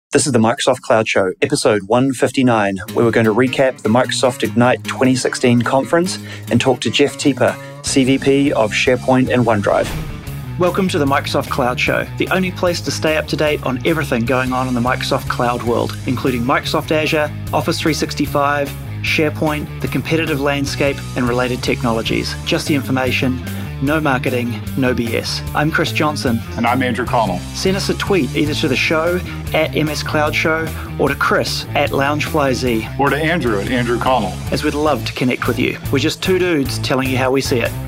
This is the Microsoft Cloud Show, episode 159, where we're going to recap the Microsoft Ignite 2016 conference and talk to Jeff Teper, CVP of SharePoint and OneDrive. Welcome to the Microsoft Cloud Show, the only place to stay up to date on everything going on in the Microsoft Cloud world, including Microsoft Azure, Office 365, SharePoint, the competitive landscape, and related technologies. Just the information. No marketing, no BS. I'm Chris Johnson. And I'm Andrew Connell. Send us a tweet either to the show at MS Cloud Show or to Chris at LoungeflyZ. Or to Andrew at Andrew Connell. As we'd love to connect with you. We're just two dudes telling you how we see it.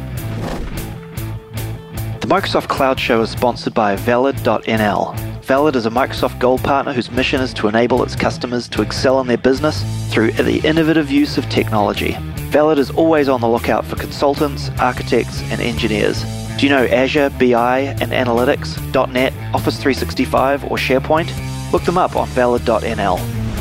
The Microsoft Cloud Show is sponsored by Valid.nl. Valid is a Microsoft Gold partner whose mission is to enable its customers to excel in their business through the innovative use of technology. Valid is always on the lookout for consultants, architects, and engineers. Do you know Azure, BI, and Analytics, .NET, Office 365, or SharePoint? Look them up on Valid.nl.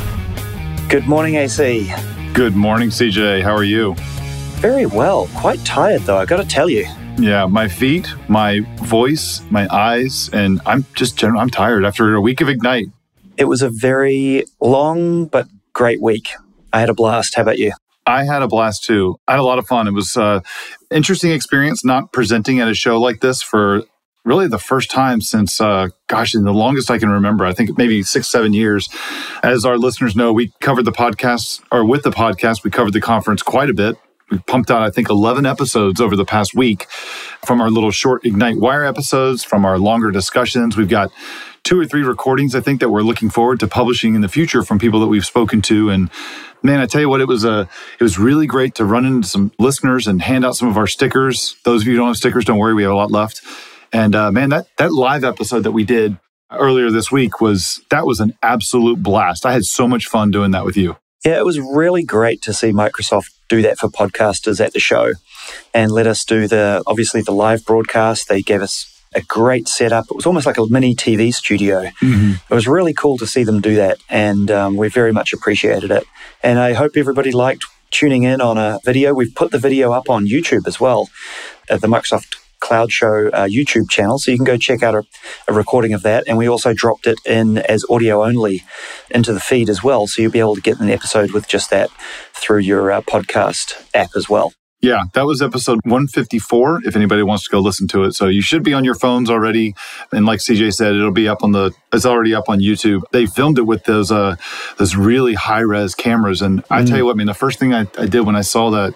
Good morning, AC. Good morning, CJ. How are you? Very well. Quite tired, though, I got to tell you. Yeah, my feet, my voice, my eyes, and I'm tired after a week of Ignite. It was a very long but great week. I had a blast. How about you? I had a blast too. I had a lot of fun. It was an interesting experience not presenting at a show like this for really the first time since, in the longest I can remember. I think maybe 6-7 years. As our listeners know, we covered the podcast, or with the podcast, we covered the conference quite a bit. We pumped out, I think, 11 episodes over the past week from our little short Ignite Wire episodes, from our longer discussions. We've got 2 or 3 recordings, I think, that we're looking forward to publishing in the future from people that we've spoken to. And man, I tell you what, it was really great to run into some listeners and hand out some of our stickers. Those of you who don't have stickers, don't worry, we have a lot left. And man, that live episode that we did earlier this week was an absolute blast. I had so much fun doing that with you. Yeah, it was really great to see Microsoft do that for podcasters at the show and let us do the live broadcast. They gave us a great setup. It was almost like a mini TV studio. Mm-hmm. It was really cool to see them do that, and we very much appreciated it. And I hope everybody liked tuning in on a video. We've put the video up on YouTube as well, at the Microsoft Cloud Show YouTube channel, so you can go check out a recording of that. And we also dropped it in as audio only into the feed as well, so you'll be able to get an episode with just that through your podcast app as well. Yeah, that was episode 154, if anybody wants to go listen to it. So you should be on your phones already. And like CJ said, it's already up on YouTube. They filmed it with those really high-res cameras. And I tell you what, the first thing I did when I saw that,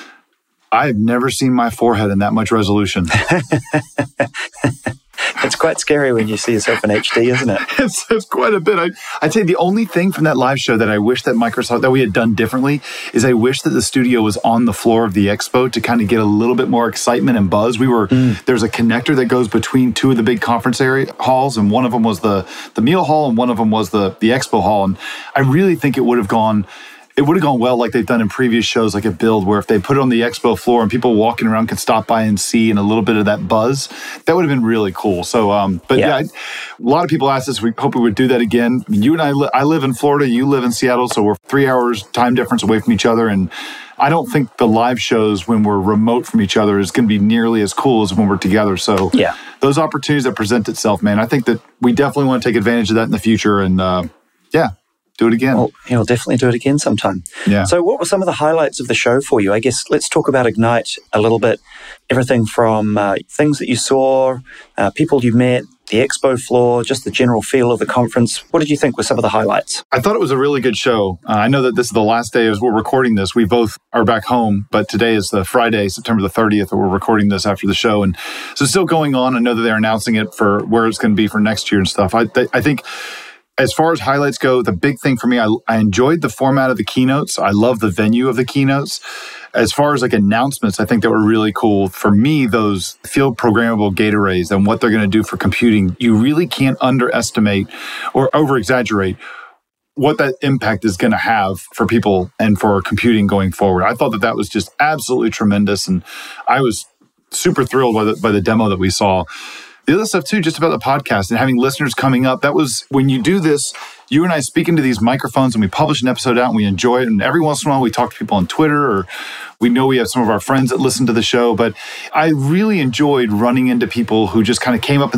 I have never seen my forehead in that much resolution. It's quite scary when you see yourself in HD, isn't it? It's quite a bit. I'd say the only thing from that live show that I wish that we had done differently is I wish that the studio was on the floor of the expo to kind of get a little bit more excitement and buzz. There's a connector that goes between 2 of the big conference area halls, and one of them was the meal hall and one of them was the expo hall. And I really think it would have gone well like they've done in previous shows like at Build, where if they put it on the expo floor and people walking around could stop by and see and a little bit of that buzz, that would have been really cool. So, a lot of people asked us, we hope we would do that again. You and I live in Florida, you live in Seattle, so we're 3 hours time difference away from each other. And I don't think the live shows when we're remote from each other is going to be nearly as cool as when we're together. So those opportunities that present itself, man, I think that we definitely want to take advantage of that in the future. And do it again. Well, you'll definitely do it again sometime. Yeah. So what were some of the highlights of the show for you? I guess let's talk about Ignite a little bit. Everything from things that you saw, people you met, the expo floor, just the general feel of the conference. What did you think were some of the highlights? I thought it was a really good show. I know that this is the last day as we're recording this. We both are back home, but today is the Friday, September the 30th, that we're recording this after the show. And so it's still going on. I know that they're announcing it for where it's going to be for next year and stuff. I think as far as highlights go, the big thing for me, I enjoyed the format of the keynotes. I love the venue of the keynotes. As far as like announcements, I think that were really cool. For me, those field programmable gate arrays and what they're going to do for computing, you really can't underestimate or over-exaggerate what that impact is going to have for people and for computing going forward. I thought that was just absolutely tremendous, and I was super thrilled by the demo that we saw. The other stuff too, just about the podcast and having listeners coming up, that was when you do this, you and I speak into these microphones and we publish an episode out and we enjoy it. And every once in a while we talk to people on Twitter, or we know we have some of our friends that listen to the show. But I really enjoyed running into people who just kind of came up and said,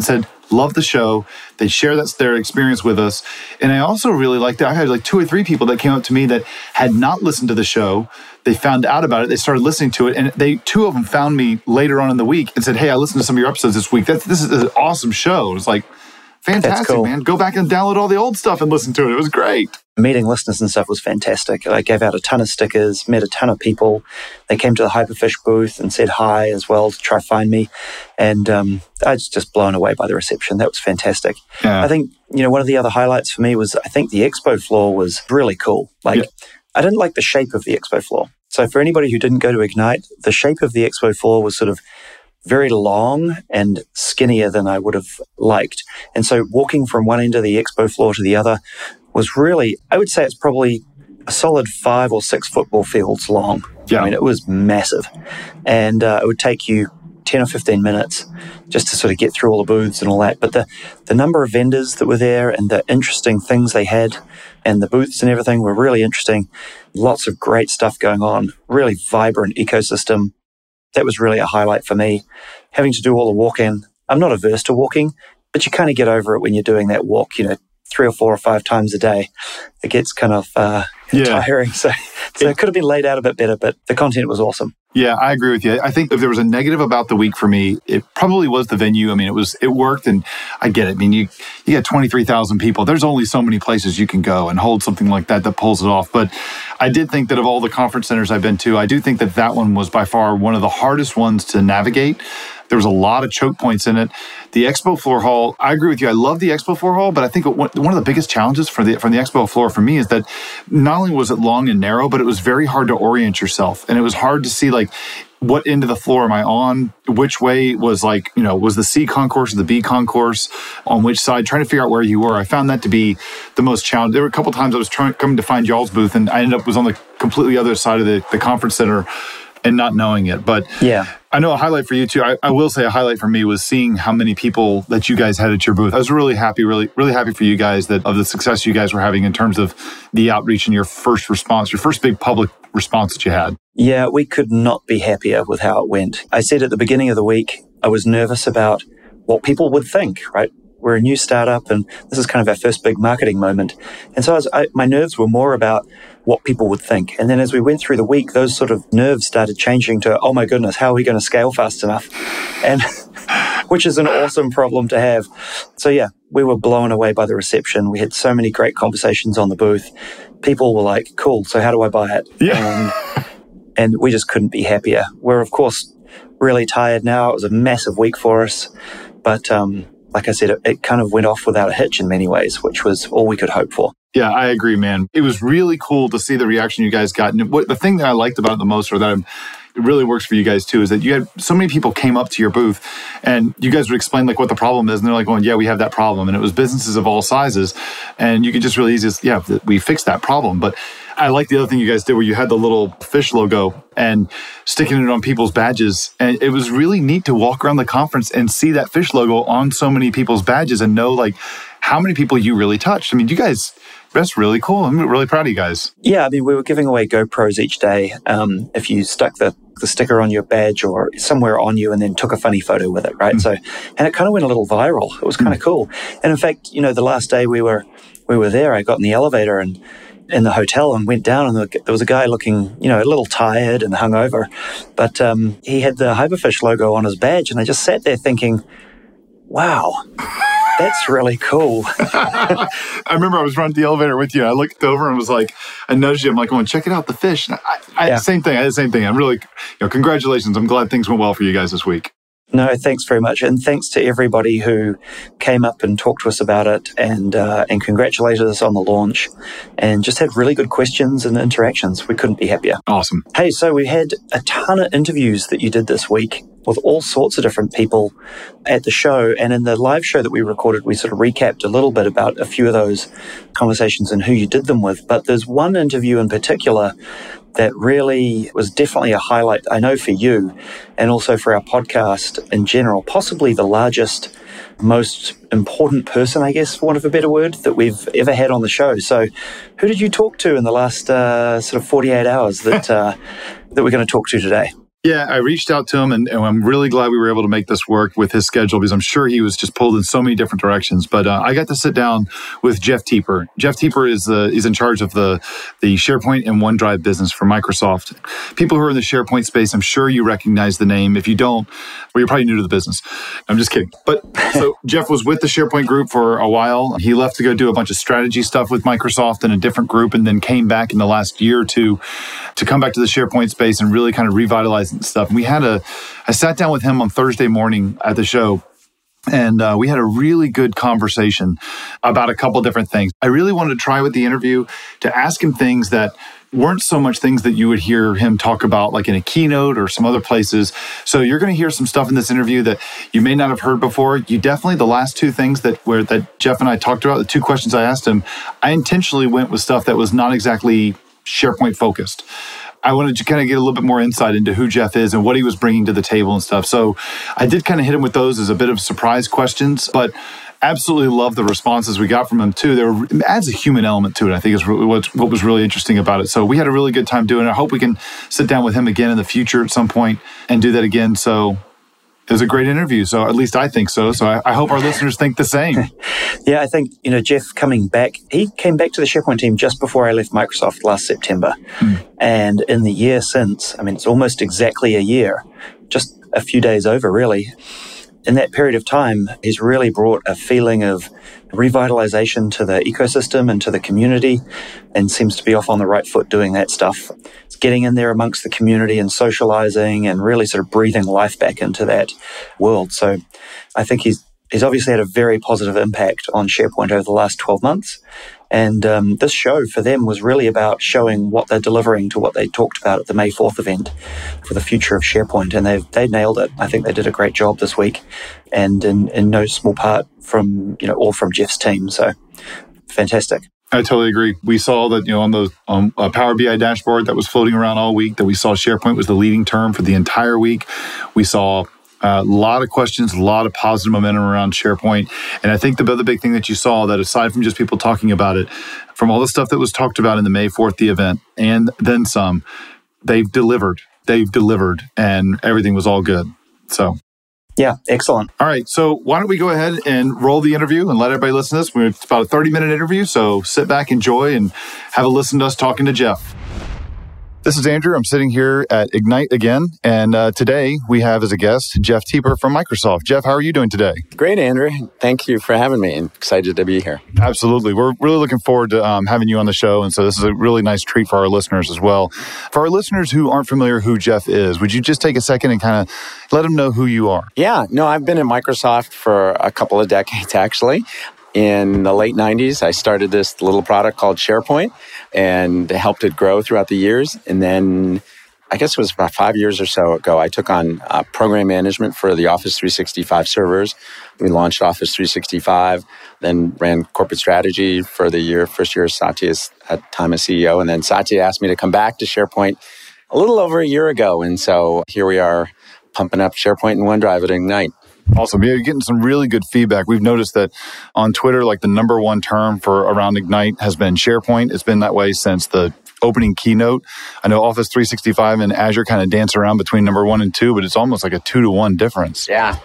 love the show. They share their experience with us. And I also really liked that I had like 2 or 3 people that came up to me that had not listened to the show. They found out about it. They started listening to it. And 2 of them found me later on in the week and said, hey, I listened to some of your episodes this week. This is an awesome show. It was like, fantastic, cool. Man. Go back and download all the old stuff and listen to it. It was great. Meeting listeners and stuff was fantastic. I gave out a ton of stickers, met a ton of people. They came to the Hyperfish booth and said hi as well to try to find me. And I was just blown away by the reception. That was fantastic. Yeah. I think, one of the other highlights for me was I think the expo floor was really cool. I didn't like the shape of the expo floor. So for anybody who didn't go to Ignite, the shape of the expo floor was sort of very long and skinnier than I would have liked. And so walking from one end of the expo floor to the other was really, I would say it's probably a solid 5 or 6 football fields long. Yeah. I mean, it was massive. And it would take you 10 or 15 minutes just to sort of get through all the booths and all that. But the number of vendors that were there and the interesting things they had and the booths and everything were really interesting. Lots of great stuff going on, really vibrant ecosystem. That was really a highlight for me. Having to do all the walking. I'm not averse to walking, but you kind of get over it when you're doing that walk, 3 or 4 or 5 times a day. It gets kind of tiring. So it could have been laid out a bit better, but the content was awesome. Yeah, I agree with you. I think if there was a negative about the week for me, it probably was the venue. I mean, it worked, and I get it. I mean, you got 23,000 people. There's only so many places you can go and hold something like that pulls it off. But I did think that of all the conference centers I've been to, I do think that one was by far one of the hardest ones to navigate. There was a lot of choke points in it. The Expo Floor Hall, I agree with you. I love the Expo Floor Hall, but I think one of the biggest challenges from the Expo Floor for me is that not only was it long and narrow, but it was very hard to orient yourself. And it was hard to see, what end of the floor am I on? Which way was was the C concourse or the B concourse? On which side? Trying to figure out where you were. I found that to be the most challenging. There were a couple times I was coming to find y'all's booth, and I ended up was on the completely other side of the conference center and not knowing it. But yeah, I know a highlight for you too. I will say a highlight for me was seeing how many people that you guys had at your booth. I was really happy for you guys of the success you guys were having in terms of the outreach and your first big public response that you had. Yeah, we could not be happier with how it went. I said at the beginning of the week, I was nervous about what people would think, right? We're a new startup and this is kind of our first big marketing moment. And so my nerves were more about what people would think. And then as we went through the week, those sort of nerves started changing to, oh my goodness, how are we going to scale fast enough? And which is an awesome problem to have. So yeah, we were blown away by the reception. We had so many great conversations on the booth. People were like, cool, so how do I buy it? Yeah. And we just couldn't be happier. We're, of course, really tired now. It was a massive week for us. But like I said, it kind of went off without a hitch in many ways, which was all we could hope for. Yeah, I agree, man. It was really cool to see the reaction you guys got. And the thing that I liked about it the most, or that it really works for you guys too, is that you had so many people came up to your booth and you guys would explain what the problem is. And they're like going, yeah, we have that problem. And it was businesses of all sizes. And you could just really easily, we fixed that problem. But I like the other thing you guys did where you had the little fish logo and sticking it on people's badges. And it was really neat to walk around the conference and see that fish logo on so many people's badges and know how many people you really touched. I mean, you guys, that's really cool. I'm really proud of you guys. Yeah, I mean, we were giving away GoPros each day. If you stuck the sticker on your badge or somewhere on you and then took a funny photo with it, right? So, and it kind of went a little viral. It was kind of cool. And in fact, the last day we were there, I got in the elevator and in the hotel and went down, and there was a guy looking, a little tired and hungover, but he had the Hyperfish logo on his badge, and I just sat there thinking, wow, that's really cool. I remember I was running the elevator with you. I looked over and was like, I nudged you. I'm like, going, check it out, the fish. Same thing. I had the same thing. I'm really, congratulations. I'm glad things went well for you guys this week. No, thanks very much. And thanks to everybody who came up and talked to us about it and congratulated us on the launch and just had really good questions and interactions. We couldn't be happier. Awesome. Hey, so we had a ton of interviews that you did this week with all sorts of different people at the show. And in the live show that we recorded, we sort of recapped a little bit about a few of those conversations and who you did them with. But there's one interview in particular that really was definitely a highlight, I know, for you and also for our podcast in general, possibly the largest, most important person, I guess, for want of a better word, that we've ever had on the show. So who did you talk to in the last sort of 48 hours that we're going to talk to today? Yeah, I reached out to him, and I'm really glad we were able to make this work with his schedule, because I'm sure he was just pulled in so many different directions. But I got to sit down with Jeff Teper. Jeff Teper is in charge of the SharePoint and OneDrive business for Microsoft. People who are in the SharePoint space, I'm sure you recognize the name. If you don't, well, you're probably new to the business. I'm just kidding. But so Jeff was with the SharePoint group for a while. He left to go do a bunch of strategy stuff with Microsoft in a different group, and then came back in the last year or two to come back to the SharePoint space and really kind of revitalize and stuff. And I sat down with him on Thursday morning at the show, and we had a really good conversation about a couple different things. I really wanted to try with the interview to ask him things that weren't so much things that you would hear him talk about like in a keynote or some other places. So you're going to hear some stuff in this interview that you may not have heard before. You definitely, the last two things that Jeff and I talked about, the two questions I asked him, I intentionally went with stuff that was not exactly SharePoint focused. I wanted to kind of get a little bit more insight into who Jeff is and what he was bringing to the table and stuff. So I did kind of hit him with those as a bit of surprise questions, but absolutely love the responses we got from him too. It adds a human element to it, I think, is what was really interesting about it. So we had a really good time doing it. I hope we can sit down with him again in the future at some point and do that again. So it was a great interview. So at least I think so. So I hope our listeners think the same. Yeah, I think, Jeff coming back, he came back to the SharePoint team just before I left Microsoft last September. And in the year since, it's almost exactly a year, just a few days over, really. In that period of time, he's really brought a feeling of revitalization to the ecosystem and to the community, and seems to be off on the right foot doing that stuff. It's getting in there amongst the community and socializing and really sort of breathing life back into that world. So I think he's obviously had a very positive impact on SharePoint over the last 12 months. And this show for them was really about showing what they're delivering to what they talked about at the May 4th event for the future of SharePoint. And they nailed it. I think they did a great job this week, and in no small part from, all from Jeff's team. So fantastic. I totally agree. We saw that, on a Power BI dashboard that was floating around all week, that we saw SharePoint was the leading term for the entire week. We saw a lot of questions, a lot of positive momentum around SharePoint. And I think the other big thing that you saw, that aside from just people talking about it, from all the stuff that was talked about in the May 4th, the event, and then some, they've delivered, and everything was all good. So, yeah, excellent. All right, so why don't we go ahead and roll the interview and let everybody listen to this. It's about a 30-minute interview, so sit back, enjoy, and have a listen to us talking to Jeff. This is Andrew. I'm sitting here at Ignite again, and today we have as a guest Jeff Teper from Microsoft. Jeff, how are you doing today? Great, Andrew. Thank you for having me. I'm excited to be here. Absolutely. We're really looking forward to having you on the show, and so this is a really nice treat for our listeners as well. For our listeners who aren't familiar who Jeff is, would you just take a second and kind of let them know who you are? Yeah. No, I've been in Microsoft for a couple of decades, actually. In the late 90s, I started this little product called SharePoint and helped it grow throughout the years. And then I guess it was about 5 years or so ago, I took on program management for the Office 365 servers. We launched Office 365, then ran corporate strategy for the first year Satya's at the time as CEO. And then Satya asked me to come back to SharePoint a little over a year ago. And so here we are pumping up SharePoint and OneDrive at Ignite. Awesome. Yeah, you're getting some really good feedback. We've noticed that on Twitter, like the number one term for around Ignite has been SharePoint. It's been that way since the opening keynote. I know Office 365 and Azure kind of dance around between number 1 and 2, but it's almost like a 2-to-1 difference. Yeah.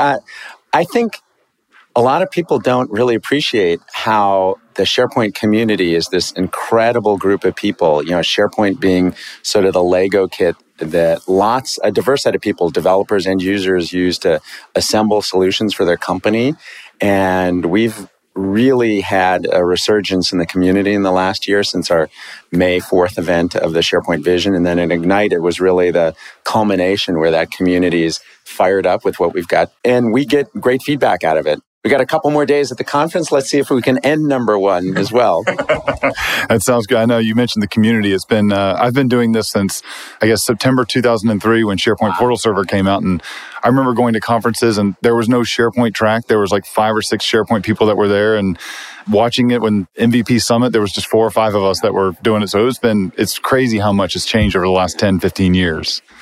I think a lot of people don't really appreciate how the SharePoint community is this incredible group of people, SharePoint being sort of the Lego kit that a diverse set of people, developers and users, use to assemble solutions for their company. And we've really had a resurgence in the community in the last year since our May 4th event of the SharePoint Vision. And then at Ignite, it was really the culmination where that community is fired up with what we've got. And we get great feedback out of it. We got a couple more days at the conference. Let's see if we can end number 1 as well. That sounds good. I know you mentioned the community. It's been I've been doing this since, I guess, September 2003 when SharePoint Portal Server came out. And I remember going to conferences and there was no SharePoint track. There was like 5 or 6 SharePoint people that were there, and watching it when MVP Summit, there was just 4 or 5 of us that were doing it. So it's crazy how much has changed over the last 10, 15 years. Yeah.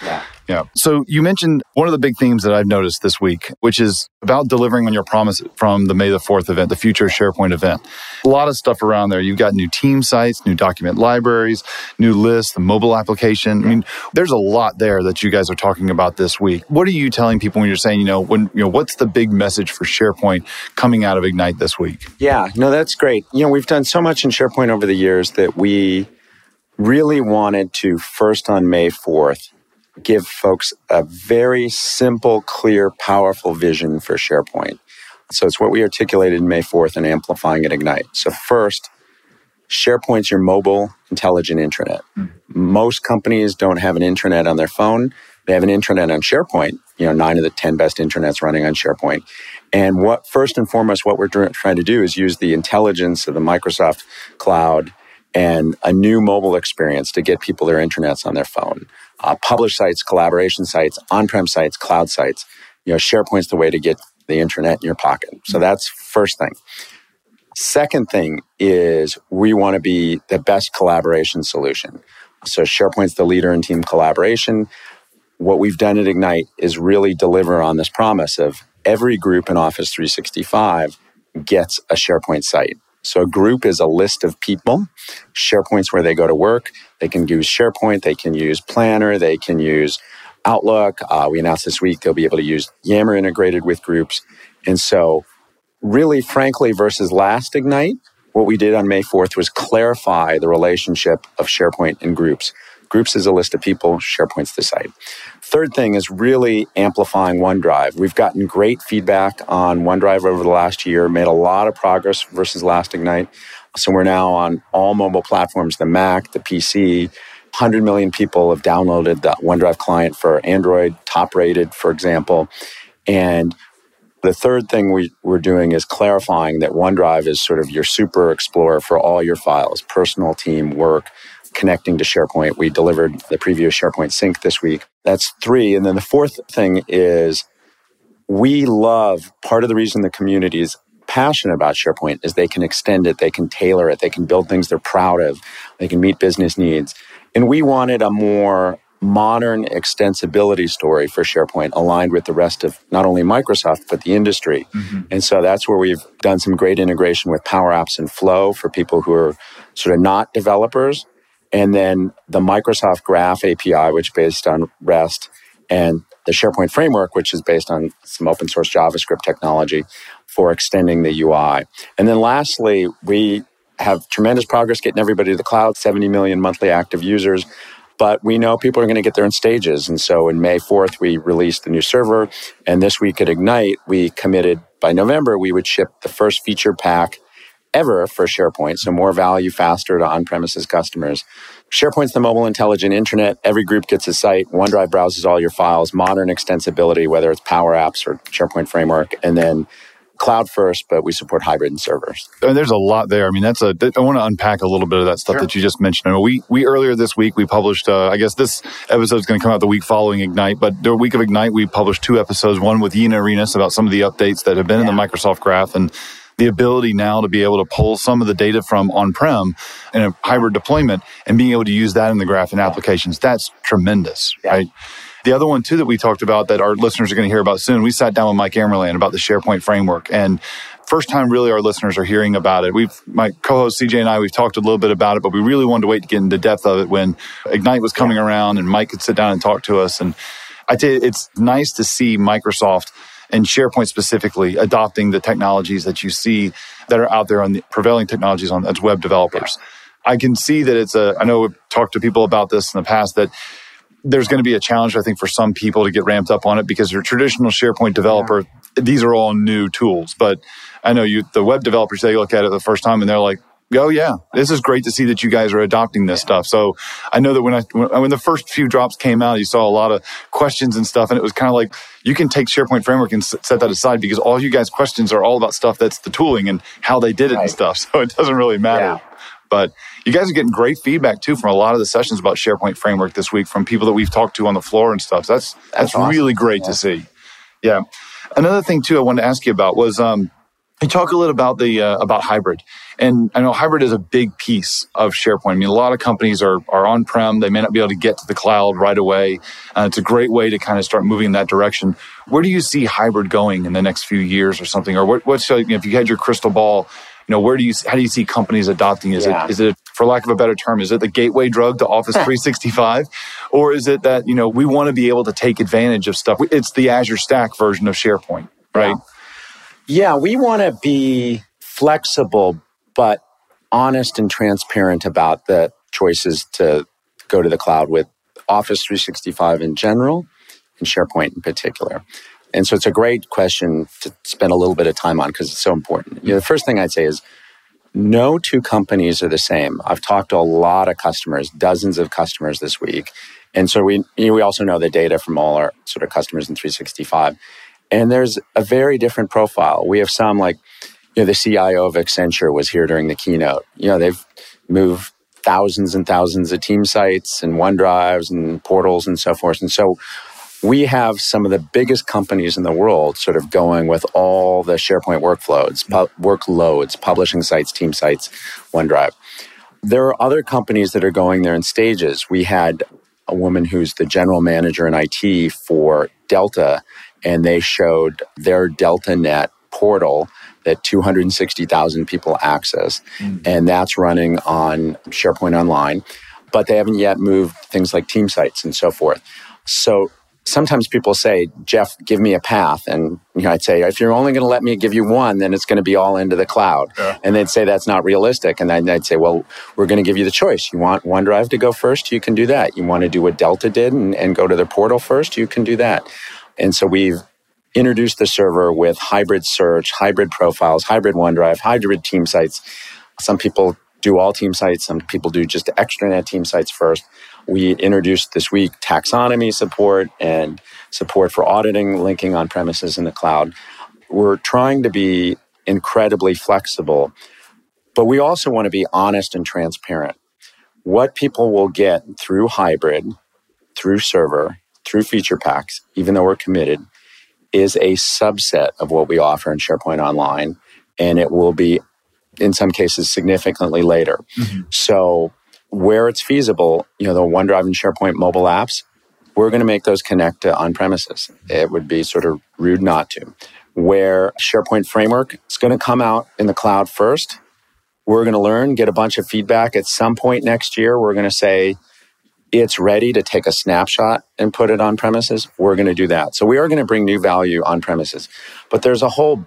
Yeah. So you mentioned one of the big themes that I've noticed this week, which is about delivering on your promise from the May the 4th event, the Future SharePoint event. A lot of stuff around there. You've got new team sites, new document libraries, new lists, the mobile application. I mean, there's a lot there that you guys are talking about this week. What are you telling people when you're saying, what's the big message for SharePoint coming out of Ignite this week? Yeah, no, that's great. We've done so much in SharePoint over the years that we really wanted to, first on May 4th, give folks a very simple, clear, powerful vision for SharePoint. So it's what we articulated in May 4th and amplifying at Ignite. So first, SharePoint's your mobile intelligent intranet. Most companies don't have an intranet on their phone. They have an intranet on SharePoint. 9 of the 10 best intranets running on SharePoint. And first and foremost, what we're trying to do is use the intelligence of the Microsoft cloud and a new mobile experience to get people their intranets on their phone. Publish sites, collaboration sites, on-prem sites, cloud sites. SharePoint's the way to get the intranet in your pocket. So that's first thing. Second thing is we want to be the best collaboration solution. So SharePoint's the leader in team collaboration. What we've done at Ignite is really deliver on this promise of every group in Office 365 gets a SharePoint site. So a group is a list of people. SharePoint's where they go to work. They can use SharePoint. They can use Planner. They can use Outlook. We announced this week they'll be able to use Yammer integrated with groups. And so really, frankly, versus last Ignite, what we did on May 4th was clarify the relationship of SharePoint and groups. Groups is a list of people. SharePoint's the site. Third thing is really amplifying OneDrive. We've gotten great feedback on OneDrive over the last year, made a lot of progress versus last Ignite. So we're now on all mobile platforms, the Mac, the PC. 100 million people have downloaded the OneDrive client for Android, top rated, for example. And the third thing we're doing is clarifying that OneDrive is sort of your super explorer for all your files, personal, team, work, connecting to SharePoint. We delivered the preview of SharePoint Sync this week. That's 3. And then the fourth thing is we love, part of the reason the community is passionate about SharePoint is they can extend it, they can tailor it, they can build things they're proud of, they can meet business needs. And we wanted a more modern extensibility story for SharePoint aligned with the rest of not only Microsoft, but the industry. Mm-hmm. And so that's where we've done some great integration with Power Apps and Flow for people who are sort of not developers. And then the Microsoft Graph API, which is based on REST, and the SharePoint Framework, which is based on some open source JavaScript technology for extending the UI. And then lastly, we have tremendous progress getting everybody to the cloud, 70 million monthly active users. But we know people are going to get there in stages. And so in May 4th, we released the new server. And this week at Ignite, we committed by November, we would ship the first feature pack ever for SharePoint. So more value faster to on-premises customers. SharePoint's the mobile intelligent intranet. Every group gets a site. OneDrive browses all your files, modern extensibility, whether it's Power Apps or SharePoint Framework. And then cloud first, but we support hybrid and servers. And there's a lot there. I mean, I want to unpack a little bit of that stuff that you just mentioned. I mean, we earlier this week, we published, I guess this episode is going to come out the week following Ignite, but the week of Ignite, we published 2 episodes, one with Yina Arenas about some of the updates that have been in the Microsoft Graph and the ability now to be able to pull some of the data from on-prem in a hybrid deployment and being able to use that in the Graph in applications. That's tremendous, right? The other one, too, that we talked about that our listeners are going to hear about soon, we sat down with Mike Amerland about the SharePoint framework. And first time, really, our listeners are hearing about it. My co-host CJ and I, we've talked a little bit about it, but we really wanted to wait to get into depth of it when Ignite was coming around and Mike could sit down and talk to us. And I tell you, it's nice to see Microsoft and SharePoint specifically adopting the technologies that you see that are out there on the prevailing technologies as web developers. I can see that I know we've talked to people about this in the past, that there's going to be a challenge, I think, for some people to get ramped up on it because your traditional SharePoint developer, these are all new tools. But I know the web developers, they look at it the first time and they're like, oh yeah, this is great to see that you guys are adopting this stuff. So I know that when the first few drops came out, you saw a lot of questions and stuff, and it was kind of like, you can take SharePoint Framework and set that aside because all you guys' questions are all about stuff that's the tooling and how they did it and stuff. So it doesn't really matter. Yeah. But you guys are getting great feedback, too, from a lot of the sessions about SharePoint Framework this week from people that we've talked to on the floor and stuff. So that's awesome. Really great to see. Yeah. Another thing, too, I wanted to ask you about was You talk a little about hybrid, and I know hybrid is a big piece of SharePoint. I mean, a lot of companies are on-prem; they may not be able to get to the cloud right away. It's a great way to kind of start moving in that direction. Where do you see hybrid going in the next few years, or something? Or what's if you had your crystal ball, how do you see companies adopting? Is it, for lack of a better term, is it the gateway drug to Office 365, or is it that we want to be able to take advantage of stuff? It's the Azure Stack version of SharePoint, right? Yeah, we want to be flexible, but honest and transparent about the choices to go to the cloud with Office 365 in general and SharePoint in particular. And so it's a great question to spend a little bit of time on because it's so important. The first thing I'd say is no two companies are the same. I've talked to a lot of customers, dozens of customers this week. And so we also know the data from all our sort of customers in 365. And there's a very different profile. We have some like, the CIO of Accenture was here during the keynote. They've moved thousands and thousands of team sites and OneDrives and portals and so forth. And so we have some of the biggest companies in the world sort of going with all the SharePoint workloads, publishing sites, team sites, OneDrive. There are other companies that are going there in stages. We had a woman who's the general manager in IT for Delta, and they showed their DeltaNet portal that 260,000 people access. And that's running on SharePoint Online. But they haven't yet moved things like team sites and so forth. So sometimes people say, Jeff, give me a path. And I'd say, if you're only going to let me give you one, then it's going to be all into the cloud. Yeah. And they'd say, that's not realistic. And then I'd say, well, we're going to give you the choice. You want OneDrive to go first? You can do that. You want to do what Delta did and go to their portal first? You can do that. And so we've introduced the server with hybrid search, hybrid profiles, hybrid OneDrive, hybrid team sites. Some people do all team sites. Some people do just extranet team sites first. We introduced this week taxonomy support and support for auditing, linking on premises in the cloud. We're trying to be incredibly flexible, but we also want to be honest and transparent. What people will get through hybrid, through server, through feature packs, even though we're committed, is a subset of what we offer in SharePoint Online, and it will be, in some cases, significantly later. Mm-hmm. So where it's feasible, the OneDrive and SharePoint mobile apps, we're going to make those connect to on-premises. It would be sort of rude not to. Where SharePoint Framework is going to come out in the cloud first, we're going to learn, get a bunch of feedback. At some point next year, we're going to say, it's ready to take a snapshot and put it on premises. We're going to do that. So we are going to bring new value on premises. But there's a whole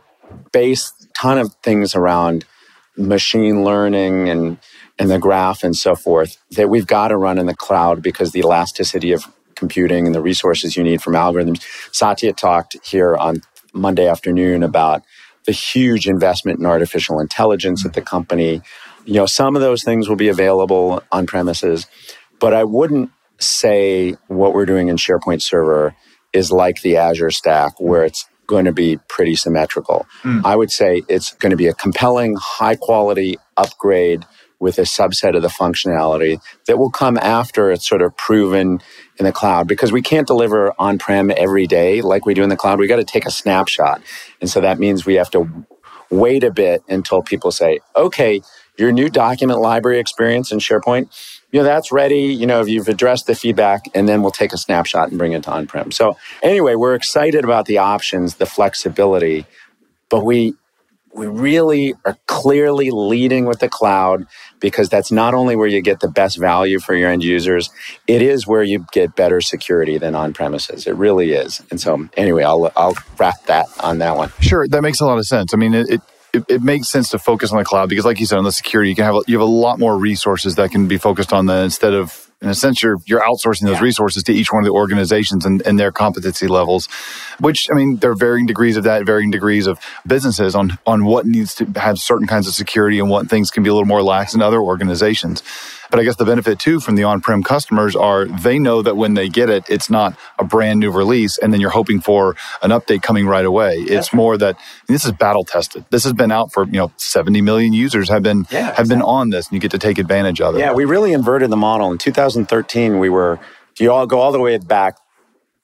ton of things around machine learning and the graph and so forth that we've got to run in the cloud because the elasticity of computing and the resources you need from algorithms. Satya talked here on Monday afternoon about the huge investment in artificial intelligence at the company. Some of those things will be available on premises. But I wouldn't say what we're doing in SharePoint Server is like the Azure Stack, where it's going to be pretty symmetrical. I would say it's going to be a compelling, high-quality upgrade with a subset of the functionality that will come after it's sort of proven in the cloud. Because we can't deliver on-prem every day like we do in the cloud. We got to take a snapshot. And so that means we have to wait a bit until people say, okay, your new document library experience in SharePoint, that's ready. If you've addressed the feedback, and then we'll take a snapshot and bring it to on-prem. So anyway, we're excited about the options, the flexibility, but we really are clearly leading with the cloud because that's not only where you get the best value for your end users, it is where you get better security than on-premises. It really is. And so anyway, I'll wrap that on that one. Sure, that makes a lot of sense. I mean, it makes sense to focus on the cloud because, like you said, on the security, you have a lot more resources that can be focused on that instead of, in a sense, you're outsourcing those resources to each one of the organizations and their competency levels, which, I mean, there are varying degrees of that, varying degrees of businesses on what needs to have certain kinds of security and what things can be a little more lax in other organizations. But I guess the benefit, too, from the on-prem customers are they know that when they get it, it's not a brand new release and then you're hoping for an update coming right away. It's more that this is battle-tested. This has been out for, 70 million users have been on this, and you get to take advantage of it. Yeah, we really inverted the model. In 2013, if you all go all the way back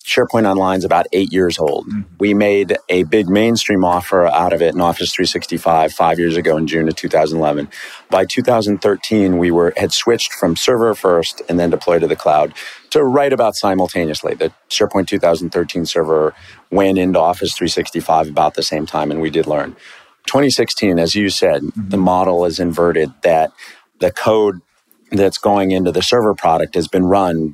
SharePoint Online is about 8 years old. We made a big mainstream offer out of it in Office 365 5 years ago in June of 2011. By 2013, we had switched from server first and then deployed to the cloud to right about simultaneously. The SharePoint 2013 server went into Office 365 about the same time, and we did learn. 2016, as you said, the model is inverted, that the code that's going into the server product has been run,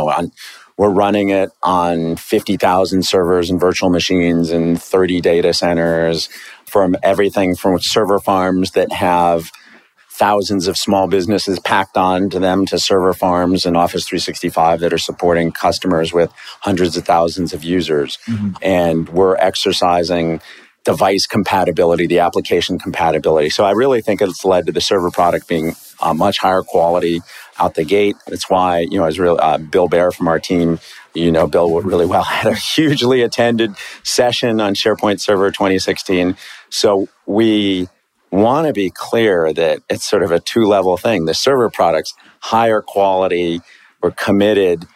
we're running it on 50,000 servers and virtual machines and 30 data centers, from everything from server farms that have thousands of small businesses packed onto them to server farms in Office 365 that are supporting customers with hundreds of thousands of users. And we're exercising device compatibility, the application compatibility. So I really think it's led to the server product being much higher quality out the gate. It's why, as Bill Baer from our team, Bill really well, had a hugely attended session on SharePoint Server 2016. So we want to be clear that it's sort of a two-level thing. The server product's higher quality, we're committed,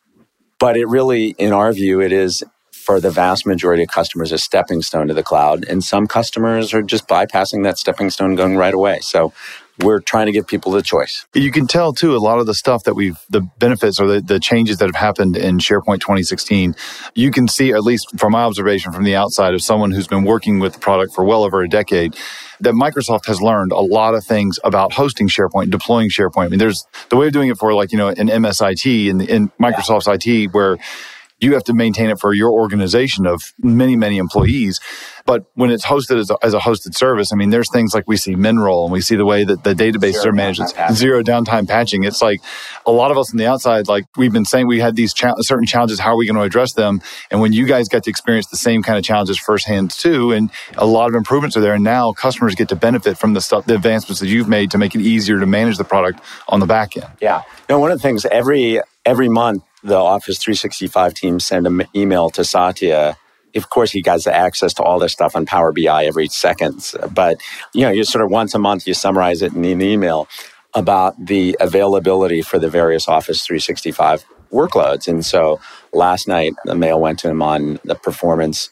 but it really, in our view, it is, for the vast majority of customers, a stepping stone to the cloud. And some customers are just bypassing that stepping stone, going right away. So we're trying to give people the choice. You can tell, too, a lot of the stuff that the benefits or the changes that have happened in SharePoint 2016, you can see, at least from my observation from the outside of someone who's been working with the product for well over a decade, that Microsoft has learned a lot of things about hosting SharePoint, deploying SharePoint. I mean, there's the way of doing it for in MSIT, in Microsoft's IT, where you have to maintain it for your organization of many, many employees. But when it's hosted as a hosted service, I mean, there's things like we see MinRoll and we see the way that the databases are managed. It's zero downtime patching. It's like a lot of us on the outside, like we've been saying, we had these certain challenges. How are we going to address them? And when you guys get to experience the same kind of challenges firsthand too, and a lot of improvements are there, and now customers get to benefit from the advancements that you've made to make it easier to manage the product on the back end. Yeah. One of the things every month, the Office 365 team send an email to Satya. Of course, he gets access to all this stuff on Power BI every second. But, you sort of once a month, you summarize it in an email about the availability for the various Office 365 workloads. And so last night, the mail went to him on the performance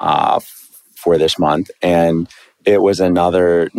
for this month. And it was another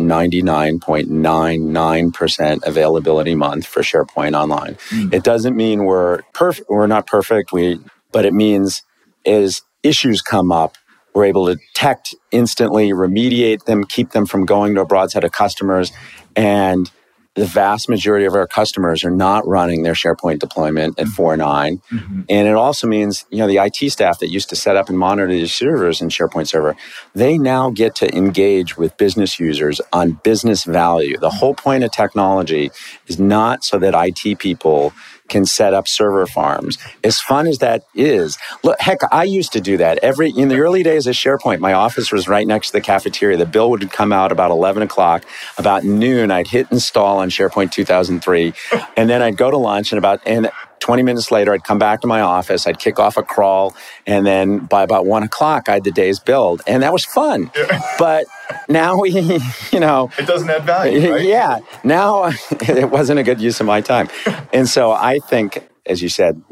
99.99% availability month for SharePoint Online. It doesn't mean we're not perfect, but it means as issues come up, we're able to detect instantly, remediate them, keep them from going to a broad set of customers. And the vast majority of our customers are not running their SharePoint deployment at 4.9. And it also means, the IT staff that used to set up and monitor these servers in SharePoint Server, they now get to engage with business users on business value. The whole point of technology is not so that IT people can set up server farms. As fun as that is, look, heck, I used to do that. In the early days of SharePoint, my office was right next to the cafeteria. The bill would come out about 11 o'clock. About noon, I'd hit install on SharePoint 2003, and then I'd go to lunch, and 20 minutes later, I'd come back to my office, I'd kick off a crawl, and then by about 1 o'clock, I had the day's build. And that was fun. But now it doesn't add value, right? Yeah. Now, it wasn't a good use of my time. And so I think, as you said,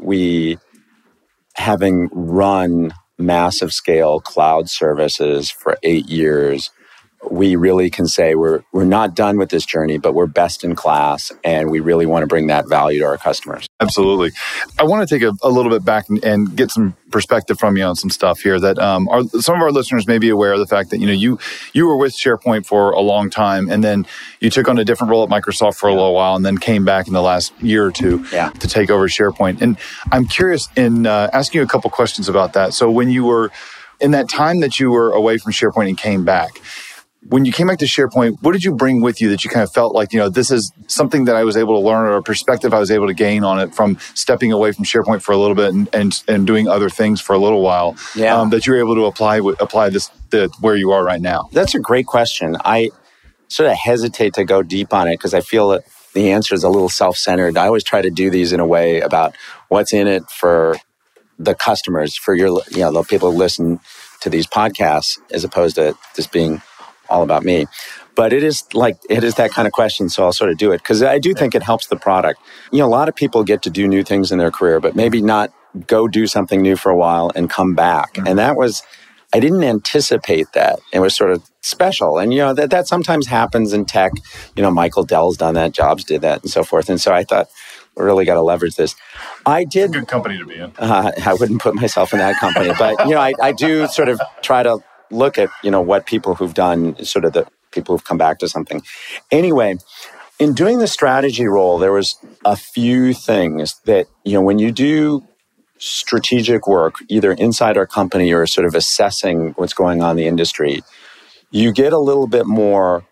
having run massive scale cloud services for 8 years, we really can say we're not done with this journey, but we're best in class, and we really want to bring that value to our customers. Absolutely. I want to take a little bit back and get some perspective from you on some stuff here that some of our listeners may be aware of the fact that you were with SharePoint for a long time, and then you took on a different role at Microsoft for a little while, and then came back in the last year or two to take over SharePoint. And I'm curious in asking you a couple questions about that. So when you were in that time that you were away from SharePoint and came back, when you came back to SharePoint, what did you bring with you that you kind of felt like, this is something that I was able to learn, or a perspective I was able to gain on it from stepping away from SharePoint for a little bit and doing other things for a little while, that you were able to apply this where you are right now? That's a great question. I sort of hesitate to go deep on it because I feel that the answer is a little self-centered. I always try to do these in a way about what's in it for the customers, for the people who listen to these podcasts, as opposed to just being all about me. But it is that kind of question, so I'll sort of do it because I do think it helps the product. A lot of people get to do new things in their career, but maybe not go do something new for a while and come back. And that was, I didn't anticipate that. It was sort of special. And, that sometimes happens in tech. Michael Dell's done that, Jobs did that, and so forth. And so I thought, we really got to leverage this. I did. It's a good company to be in. I wouldn't put myself in that company. But, I do sort of try to look at, what people who've done, sort of the people who've come back to something. Anyway, in doing the strategy role, there was a few things that, when you do strategic work, either inside our company or sort of assessing what's going on in the industry, you get a little bit more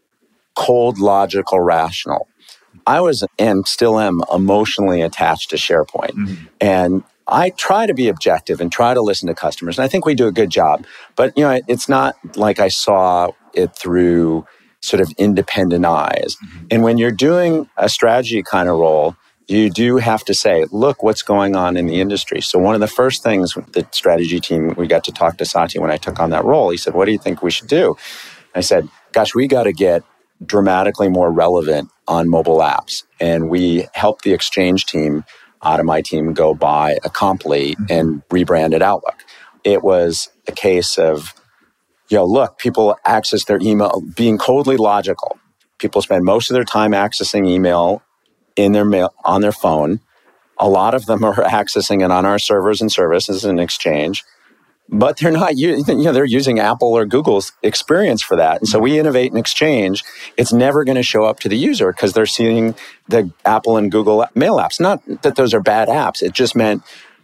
cold, logical, rational. I was and still am emotionally attached to SharePoint. Mm-hmm. And I try to be objective and try to listen to customers. And I think we do a good job. But, it's not like I saw it through sort of independent eyes. Mm-hmm. And when you're doing a strategy kind of role, you do have to say, look, what's going on in the industry. So one of the first things with the strategy team, we got to talk to Satya when I took on that role. He said, what do you think we should do? I said, gosh, we got to get dramatically more relevant on mobile apps. And we helped the Exchange team out of my team go buy Acompli and rebranded Outlook. It was a case of, look, people access their email, being coldly logical. People spend most of their time accessing email in their mail on their phone. A lot of them are accessing it on our servers and services in Exchange, but they're not. They're using Apple or Google's experience for that. And so we innovate in Exchange. It's never going to show up to the user because they're seeing the Apple and Google mail apps. Not that those are bad apps. It just meant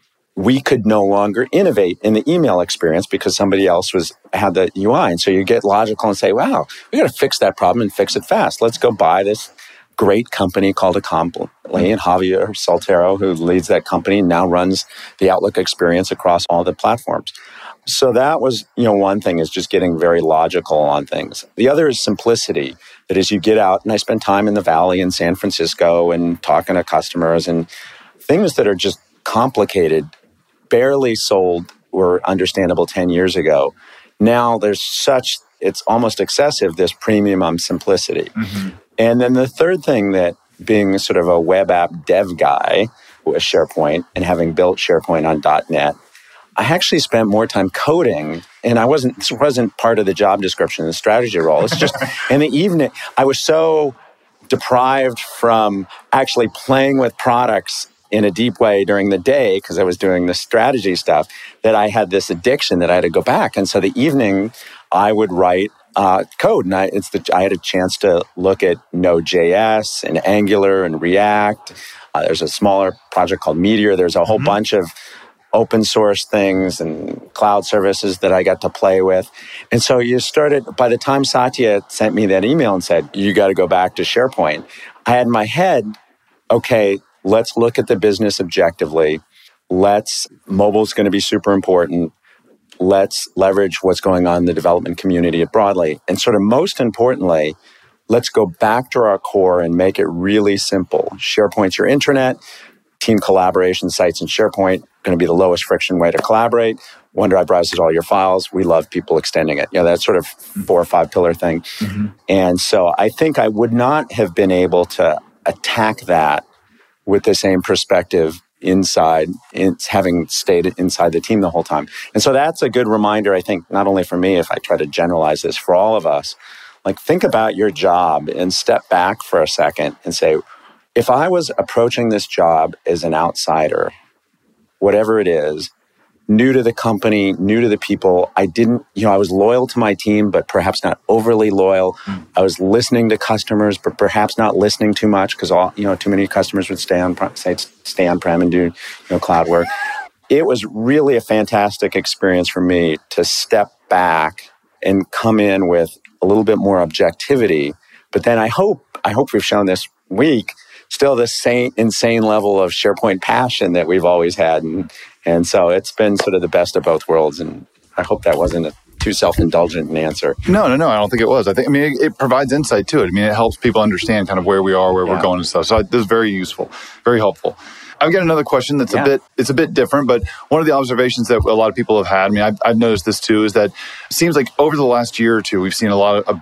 we could no longer innovate in the email experience because somebody else had the UI. And so you get logical and say, wow, we got to fix that problem and fix it fast. Let's go buy this great company called Acompli. And Javier Soltero, who leads that company, now runs the Outlook experience across all the platforms. So that was, one thing is just getting very logical on things. The other is simplicity. That as you get out, and I spend time in the Valley in San Francisco and talking to customers, and things that are just complicated, barely sold, were understandable 10 years ago. Now there's it's almost excessive, this premium on simplicity. Mm-hmm. And then the third thing, that being sort of a web app dev guy with SharePoint and having built SharePoint on .NET, I actually spent more time coding, and this wasn't part of the job description, the strategy role. It's just in the evening, I was so deprived from actually playing with products in a deep way during the day because I was doing the strategy stuff that I had this addiction that I had to go back. And so the evening I would write code, and I had a chance to look at Node.js and Angular and React. There's a smaller project called Meteor. There's a whole bunch of open source things and cloud services that I got to play with. And so by the time Satya sent me that email and said, you got to go back to SharePoint, I had in my head, okay, let's look at the business objectively. Mobile's going to be super important. Let's leverage what's going on in the development community broadly. And sort of most importantly, let's go back to our core and make it really simple. SharePoint's your intranet. Team collaboration sites in SharePoint going to be the lowest friction way to collaborate. OneDrive browses all your files. We love people extending it. That sort of 4 or 5 pillar thing. Mm-hmm. And so I think I would not have been able to attack that with the same perspective having stayed inside the team the whole time. And so that's a good reminder, I think, not only for me, if I try to generalize this for all of us, like think about your job and step back for a second and say, if I was approaching this job as an outsider, whatever it is, new to the company, new to the people, I was loyal to my team, but perhaps not overly loyal. I was listening to customers, but perhaps not listening too much because too many customers would stay on-prem and do cloud work. It was really a fantastic experience for me to step back and come in with a little bit more objectivity. But then I hope we've shown this week still the same insane level of SharePoint passion that we've always had. And so it's been sort of the best of both worlds. And I hope that wasn't a too self-indulgent an answer. No, I don't think it was. It provides insight to it. It helps people understand kind of where we are, where we're going and stuff. So this is very useful, very helpful. I've got another question that's a bit different, but one of the observations that a lot of people have had, I've noticed this too, is that it seems like over the last year or two, we've seen a big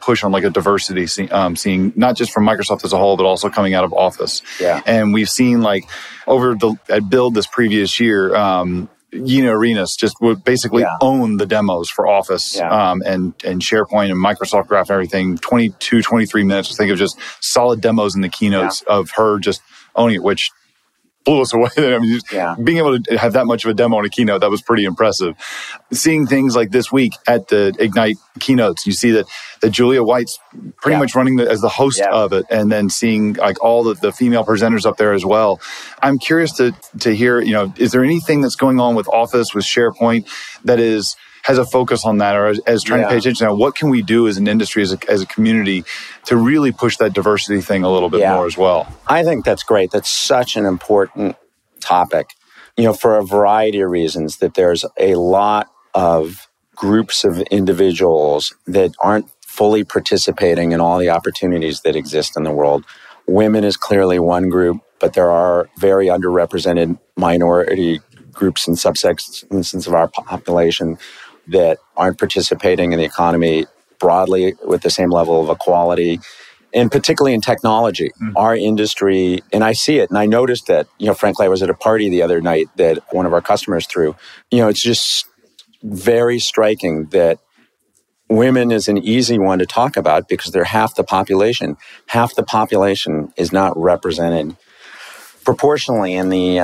push on like a diversity seeing not just from Microsoft as a whole, but also coming out of Office. Yeah. And we've seen like at Build this previous year, Gina Arenas just would basically own the demos for Office and SharePoint and Microsoft Graph and everything. 22, 23 minutes, I think, of just solid demos in the keynotes of her just owning it, which blew us away. I mean, being able to have that much of a demo in a keynote, that was pretty impressive. Seeing things like this week at the Ignite keynotes, you see that Julia White's pretty much running as the host of it, and then seeing like all the female presenters up there as well. I'm curious to hear, is there anything that's going on with Office, with SharePoint that has a focus on that, or as trying to pay attention to what can we do as an industry, as a community, to really push that diversity thing a little bit more as well? I think that's great. That's such an important topic, for a variety of reasons, that there's a lot of groups of individuals that aren't fully participating in all the opportunities that exist in the world. Women is clearly one group, but there are very underrepresented minority groups and subsections of our population that aren't participating in the economy broadly with the same level of equality, and particularly in technology. Our industry, and I see it, and I noticed that, frankly, I was at a party the other night that one of our customers threw. It's just very striking that women is an easy one to talk about because they're half the population. Half the population is not represented proportionally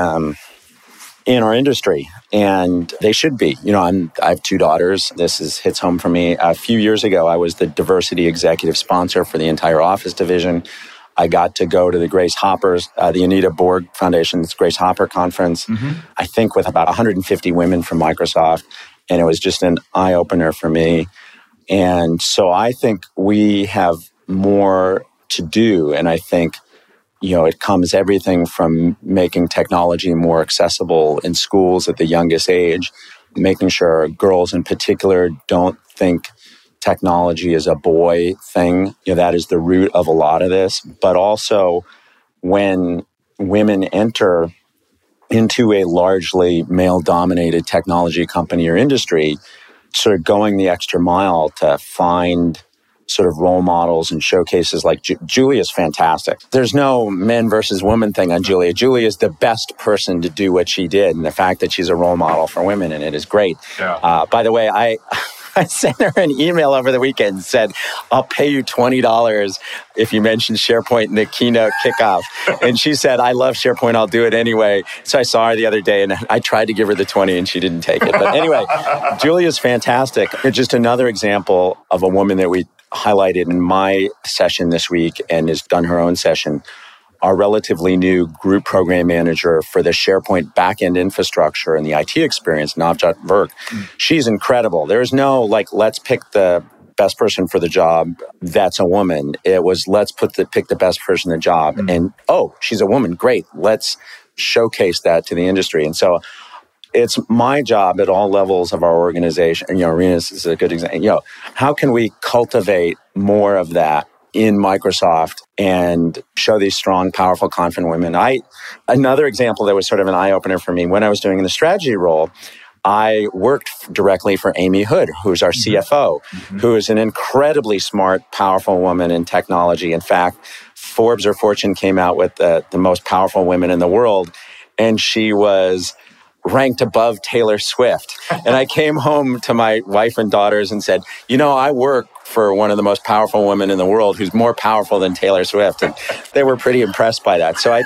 in our industry, and they should be. I have 2 daughters. This hits home for me. A few years ago, I was the diversity executive sponsor for the entire Office division. I got to go to the Grace Hopper's, the Anita Borg Foundation's Grace Hopper conference, I think with about 150 women from Microsoft, and it was just an eye-opener for me. And so I think we have more to do, and I think it comes everything from making technology more accessible in schools at the youngest age, making sure girls in particular don't think technology is a boy thing. That is the root of a lot of this. But also when women enter into a largely male-dominated technology company or industry, sort of going the extra mile to find sort of role models and showcases like Julia's fantastic. There's no men versus women thing on Julia. Julia is the best person to do what she did, and the fact that she's a role model for women, and it is great. By the way, I sent her an email over the weekend and said, I'll pay you $20 if you mention SharePoint in the keynote kickoff. And she said, I love SharePoint, I'll do it anyway. So I saw her the other day and I tried to give her the 20 and she didn't take it. But anyway, Julia's fantastic. It's just another example of a woman that we highlighted in my session this week and has done her own session. Our relatively new group program manager for the SharePoint backend infrastructure and the IT experience, Navjot Virk. She's incredible. There's no let's pick the best person for the job. That's a woman. It was let's pick the best person in the job. And she's a woman. Great. Let's showcase that to the industry. And so it's my job at all levels of our organization. And Arenas is a good example. How can we cultivate more of that in Microsoft and show these strong, powerful, confident women? Another example that was sort of an eye-opener for me, when I was doing the strategy role, I worked directly for Amy Hood, who's our CFO, who is an incredibly smart, powerful woman in technology. In fact, Forbes or Fortune came out with the most powerful women in the world, and she was ranked above Taylor Swift. And I came home to my wife and daughters and said, I work for one of the most powerful women in the world who's more powerful than Taylor Swift. And they were pretty impressed by that. So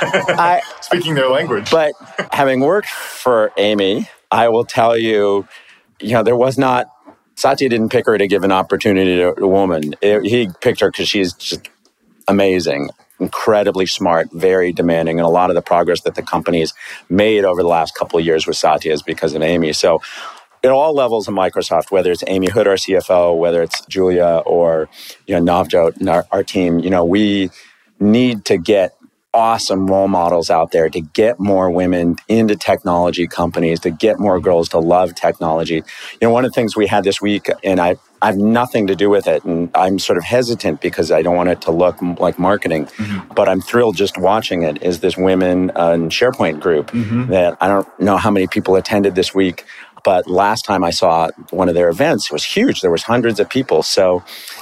I speaking their language. But having worked for Amy, I will tell you, there was not, Satya didn't pick her to give an opportunity to a woman. He picked her because she's just amazing, incredibly smart, very demanding, and a lot of the progress that the company's made over the last couple of years with Satya is because of Amy. So at all levels of Microsoft, whether it's Amy Hood, our CFO, whether it's Julia or Navjot and our team, we need to get awesome role models out there to get more women into technology companies, to get more girls to love technology. One of the things we had this week, and I have nothing to do with it, and I'm sort of hesitant because I don't want it to look like marketing, but I'm thrilled just watching it, is this women in SharePoint group that I don't know how many people attended this week, but last time I saw one of their events, it was huge. There was hundreds of people. So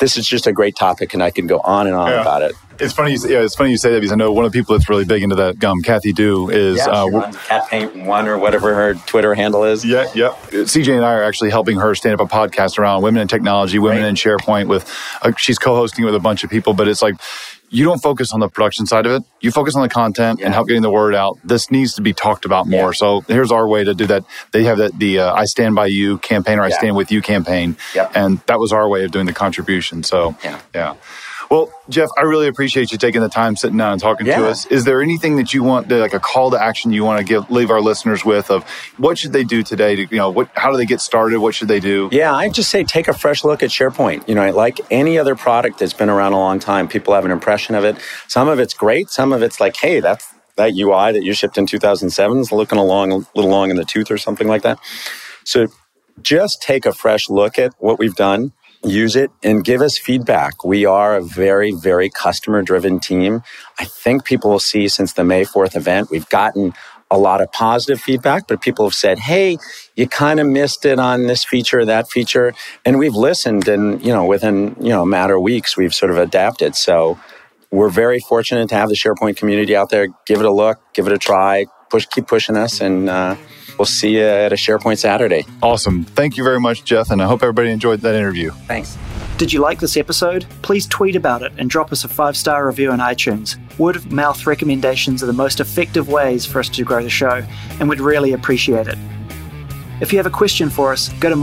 this is just a great topic, and I can go on and on about it. It's funny. It's funny you say that, because I know one of the people that's really big into that gum, Kathy Du, is she runs Cat Paint One or whatever her Twitter handle is. Yeah. CJ and I are actually helping her stand up a podcast around women in technology, women in SharePoint. With she's co-hosting it with a bunch of people, but it's like, you don't focus on the production side of it. You focus on the content and help getting the word out. This needs to be talked about more. Yeah. So here's our way to do that. They have the I Stand By You campaign, or I Stand With You campaign. Yep. And that was our way of doing the contribution. So, yeah. Well, Jeff, I really appreciate you taking the time, sitting down and talking to us. Is there anything that you want, like a call to action you want to leave our listeners with, of what should they do today? To, how do they get started? What should they do? Yeah, I just say take a fresh look at SharePoint. Like any other product that's been around a long time, people have an impression of it. Some of it's great. Some of it's like, hey, that UI that you shipped in 2007 is looking a little long in the tooth or something like that. So just take a fresh look at what we've done. Use it and give us feedback. We are a very, very customer-driven team. I think people will see since the May 4th event, we've gotten a lot of positive feedback, but people have said, hey, you kind of missed it on this feature or that feature. And we've listened, and, within, a matter of weeks, we've sort of adapted. So we're very fortunate to have the SharePoint community out there. Give it a look, give it a try, keep pushing us, and we'll see you at a SharePoint Saturday. Awesome. Thank you very much, Jeff, and I hope everybody enjoyed that interview. Thanks. Did you like this episode? Please tweet about it and drop us a 5-star review on iTunes. Word of mouth recommendations are the most effective ways for us to grow the show, and we'd really appreciate it. If you have a question for us, go to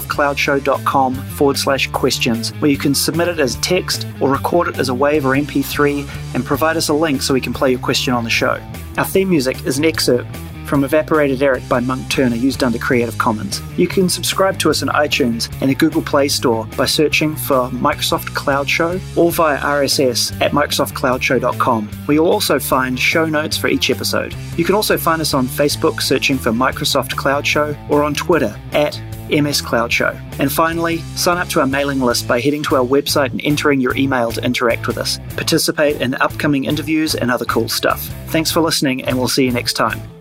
microsoftcloudshow.com/questions, where you can submit it as text or record it as a WAV or MP3 and provide us a link so we can play your question on the show. Our theme music is an excerpt from Evaporated Eric by Monk Turner, used under Creative Commons. You can subscribe to us on iTunes and the Google Play Store by searching for Microsoft Cloud Show, or via RSS at microsoftcloudshow.com, where you'll also find show notes for each episode. You can also find us on Facebook searching for Microsoft Cloud Show, or on Twitter at MS Cloud Show. And finally, sign up to our mailing list by heading to our website and entering your email to interact with us. Participate in upcoming interviews and other cool stuff. Thanks for listening, and we'll see you next time.